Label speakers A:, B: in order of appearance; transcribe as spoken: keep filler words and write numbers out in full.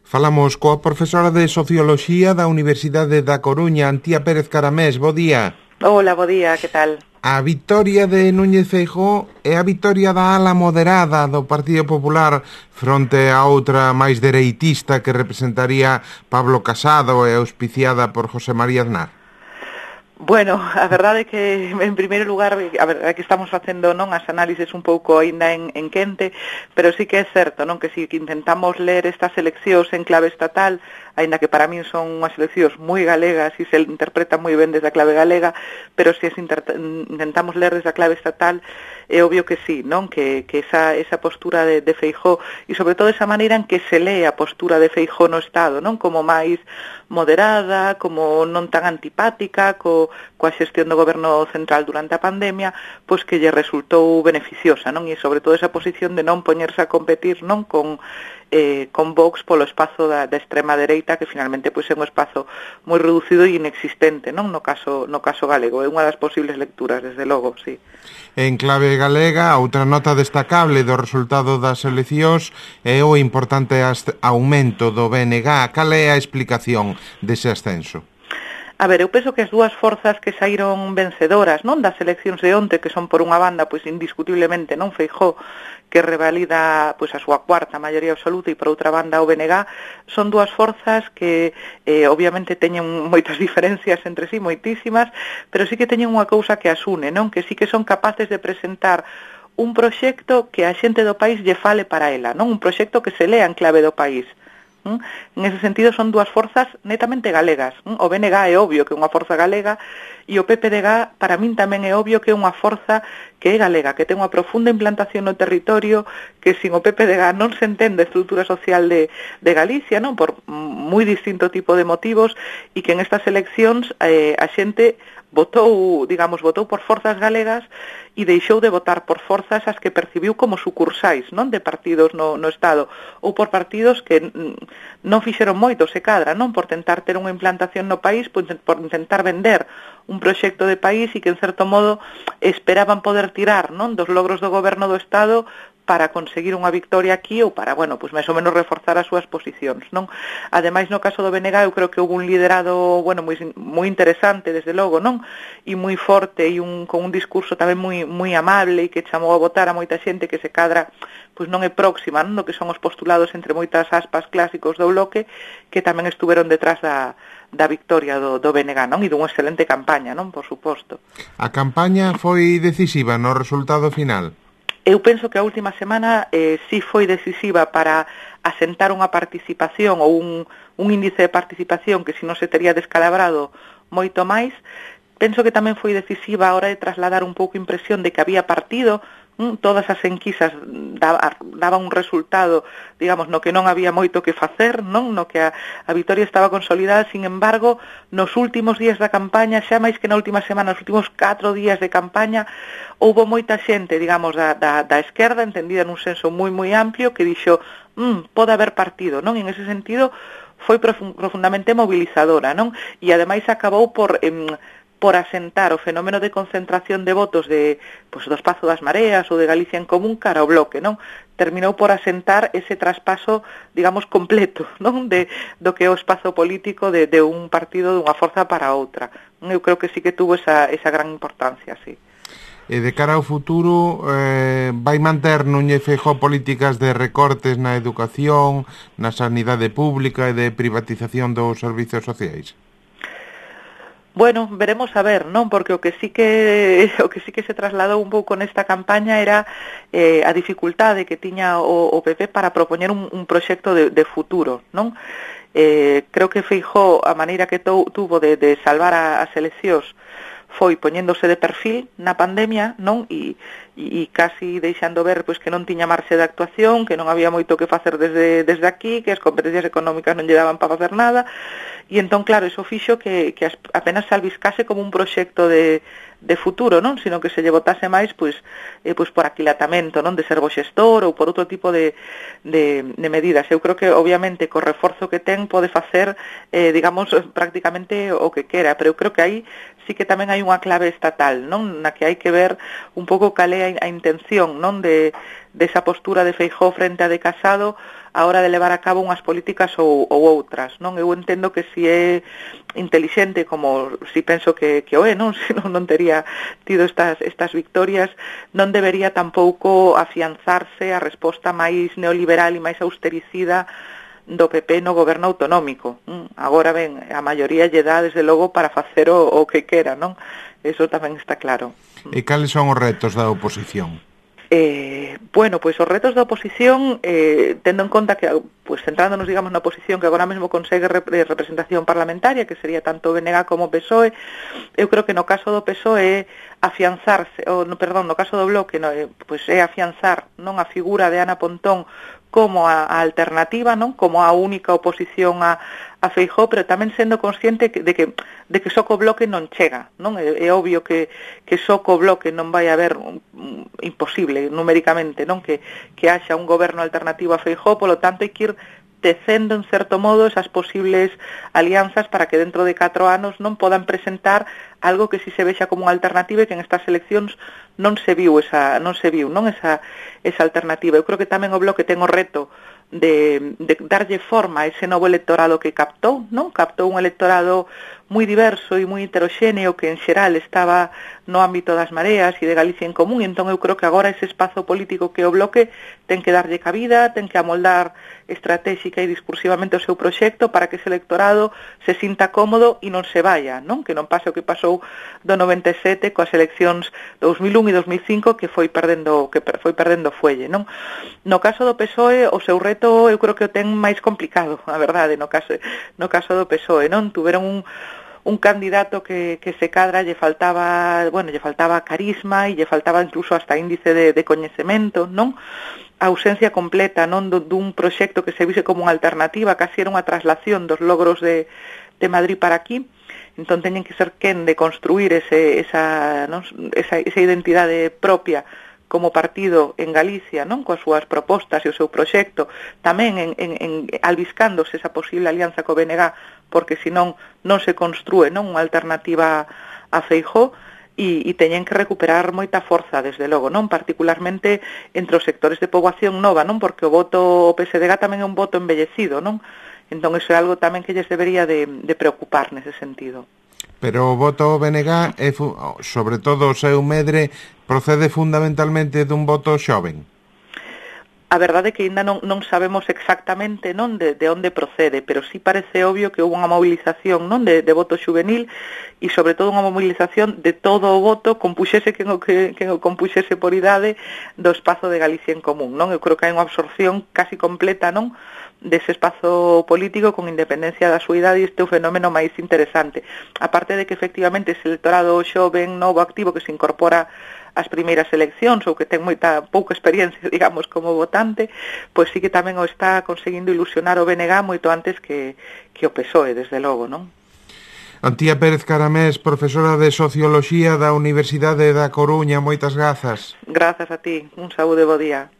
A: Falamos coa profesora de Socioloxía da Universidade da Coruña, Antía Pérez Caramés. Bo día.
B: Hola, bo día, que tal?
A: A vitoria de Núñez Feijóo é a vitoria da ala moderada do Partido Popular fronte a outra máis dereitista que representaría Pablo Casado e auspiciada por José María Aznar.
B: Bueno, a verdade é que, en primeiro lugar, a ver, aquí estamos facendo non as análises un pouco aínda en, en quente, pero sí que é certo, non, que si que intentamos ler estas eleccións en clave estatal, aínda que para min son unhas eleccións moi galegas e se interpretan moi ben desde a clave galega, pero se si intentamos ler desde a clave estatal, é obvio que sí, non, que, que esa, esa postura de, de Feijóo, e sobre todo esa maneira en que se lee a postura de Feijóo no Estado, non, como máis moderada, como non tan antipática, co, coa xestión do goberno central durante a pandemia, pois que lle resultou beneficiosa, non? E sobre todo esa posición de non poñerse a competir, non, con eh, con Vox polo espazo da, da extrema dereita, que finalmente pois é un espazo moi reducido e inexistente, non, no caso no caso galego. É unha das posibles lecturas, desde logo, sí.
A: En clave galega, outra nota destacable do resultado das eleccións é o importante aumento do B N G. Cal é a explicación dese ascenso?
B: A ver, eu penso que as dúas forzas que saíron vencedoras, non, das eleccións de onte, que son por unha banda, pois indiscutiblemente, non, Feijóo, que revalida pois a súa cuarta maioría absoluta, e por outra banda o B N G, son dúas forzas que eh, obviamente teñen moitas diferencias entre sí, moitísimas, pero sí que teñen unha cousa que as une, non, que sí que son capaces de presentar un proxecto que a xente do país lle fale para ela, non, un proxecto que se lea en clave do país. En ese sentido son dúas forzas netamente galegas. O B N G é obvio que é unha forza galega, e o P P D G para min tamén é obvio que é unha forza que é galega, que ten unha profunda implantación no territorio, que sin o P P D G non se entende a estrutura social de, de Galicia, non, por moi distinto tipo de motivos, e que en estas eleccións eh, a xente votou, digamos, votou por forzas galegas e deixou de votar por forzas as que percibiu como sucursais, non, de partidos no, no Estado, ou por partidos que non fixeron moito, se cadra, non, por tentar ter unha implantación no país, por intentar vender un proxecto de país, e que en certo modo esperaban poder tirar, non, dos logros do goberno do Estado para conseguir unha victoria aquí, ou para, bueno, pues máis ou menos reforzar as súas posicións, non? Ademais, no caso do B N G, eu creo que houve un liderado, bueno, moi moi interesante, desde logo, non? E moi forte, e un con un discurso tamén moi moi amable, e que chamou a votar a moita xente que se cadra, pois non é próxima, non? No que son os postulados entre moitas aspas clásicos do bloque, que tamén estuveron detrás da da victoria do, do B N G, non? E dunha excelente campaña, non? Por suposto.
A: A campaña foi decisiva no resultado final?
B: Eu penso que a última semana eh, sí foi decisiva para asentar unha participación ou un, un índice de participación que se non se tería descalabrado moito máis. Penso que tamén foi decisiva a hora de trasladar un pouco a impresión de que había partido, hm, todas as enquisas daba, daba un resultado, digamos, no que non había moito que facer, non, no que a, a vitoria estaba consolidada. Sin embargo, nos últimos días da campaña, xa máis que na última semana, nos últimos catro días de campaña, houbo moita xente, digamos, da, da, da esquerda, entendida nun senso moi moi amplio, que dixo, mm, pode haber partido, non? En ese sentido, foi profundamente mobilizadora, non? E ademais acabou por em, por asentar o fenómeno de concentración de votos de, pues, do espazo das Mareas ou de Galicia en Común cara ao bloque, non? Terminou por asentar ese traspaso, digamos, completo, non? De, do que é o espazo político de, de un partido, dunha forza para outra. Eu creo que sí que tuvo esa, esa gran importancia, sí.
A: E de cara ao futuro, eh, vai manter Núñez Feijóo políticas de recortes na educación, na sanidade pública e de privatización dos servizos sociais?
B: Bueno, veremos a ver, non? Porque o que sí que o que sí que se trasladou un pouco nesta campaña era eh, a dificultade que tiña o, o P P para propoñer un, un proxecto de, de futuro, non? Eh, creo que Feijóo, a maneira que tou, tuvo de, de salvar a, as eleccións foi poñéndose de perfil na pandemia, non? E, e, e casi deixando ver pois que non tiña marxe de actuación, que non había moito que facer desde, desde aquí, que as competencias económicas non lle daban para facer nada, e entón, claro, iso fixo que, que apenas se albiscase como un proxecto de, de futuro, non? Sino que se lle botase máis pois, eh, pois por aquilatamento, non? De ser bo xestor ou por outro tipo de, de, de medidas. Eu creo que, obviamente, co reforzo que ten pode facer, eh, digamos, prácticamente o que quera, pero eu creo que aí sí que tamén hai unha clave estatal, non? Na que hai que ver un pouco cal é a intención, non? De, desa postura de Feijóo frente a de Casado a hora de levar a cabo unhas políticas ou, ou outras, non? Eu entendo que si é intelixente, como si penso que, que o é, non? Se non, non tería tido estas, estas victorias, non debería tampouco afianzarse a resposta máis neoliberal e máis austericida do P P no goberno autonómico. Agora ben, a maioría lle dá desde logo para facer o, o que quera, non? Eso tamén está claro.
A: E cales son os retos da oposición?
B: Eh, bueno, pois os retos da oposición, eh, tendo en conta que, pois centrándonos, digamos, na oposición que agora mesmo consegue rep representación parlamentaria, que sería tanto B N G como P S O E, eu creo que no caso do P S O E é afianzarse, ou, no, perdón, no caso do Bloque, no, eh, pois é afianzar non a figura de Ana Pontón como a, a alternativa, non? Como a única oposición a, a Feijóo, pero tamén sendo consciente de que de que só co Bloque non chega, non? É, é obvio que que só co Bloque non vai haber um, um, imposible numéricamente, non? Que que haxa un goberno alternativo a Feijóo, polo tanto hai que ir tecendo en certo modo esas posibles alianzas para que dentro de catro anos non podan presentar algo que si se vexa como unha alternativa e que en estas eleccións non se viu esa non se viu, non esa esa alternativa. Eu creo que tamén o Bloque ten o reto de, de darlle forma a ese novo electorado que captou, non? Captou un electorado moi diverso e moi heteroxéneo que en xeral estaba no ámbito das Mareas e de Galicia en Común, e entón eu creo que agora ese espazo político que o Bloque ten que darlle cabida, ten que amoldar estratégica e discursivamente o seu proxecto para que ese electorado se sinta cómodo e non se vaya, non? Que non pase o que pasou do noventa e sete coas eleccións dous mil un e dous mil cinco que foi perdendo que foi perdendo fuelle, non? No caso do P S O E, o seu reto eu creo que o ten máis complicado, a verdade, no caso no caso do P S O E, non? Tuveron un un candidato que, que se cadra lle faltaba, bueno, lle faltaba carisma e lle faltaba incluso hasta índice de, de coñecemento, non? A ausencia completa, non, dun proxecto que se vise como unha alternativa, casi era unha traslación dos logros de, de Madrid para aquí. Entón teñen que ser quen de construir ese, esa, non? esa, esa identidade propia como partido en Galicia, non, coas súas propostas e o seu proxecto, tamén en, en, en albiscándose esa posible alianza co B N G, porque senón non se construe, non, unha alternativa a Feijóo, e, e teñen que recuperar moita forza, desde logo, non, particularmente entre os sectores de poboación nova, non, porque o voto P S D G tamén é un voto embellecido, non, entón iso é algo tamén que lles debería de, de preocupar nese sentido.
A: Pero o voto B N G, é, sobre todo o seu medre, procede fundamentalmente dun voto xoven?
B: A verdade é que ainda non, non sabemos exactamente non de, de onde procede, pero sí parece obvio que houve unha movilización non de, de voto juvenil e sobre todo unha movilización de todo o voto, compuxese que, que, que compuxese por idade do espazo de Galicia en Común, non? Eu creo que hai unha absorción casi completa, non, dese espazo político con independencia da súa idade, e este é o fenómeno máis interesante. Aparte de que efectivamente ese electorado xoven, novo, activo, que se incorpora as primeiras eleccións ou que ten moita pouca experiencia, digamos, como votante, pois sí que tamén o está conseguindo ilusionar o B N G moito antes que, que o P S O E, desde logo, non?
A: Antía Pérez Caramés, profesora de Socioloxía da Universidade da Coruña, moitas grazas.
B: Grazas a ti, un saúde, bo día.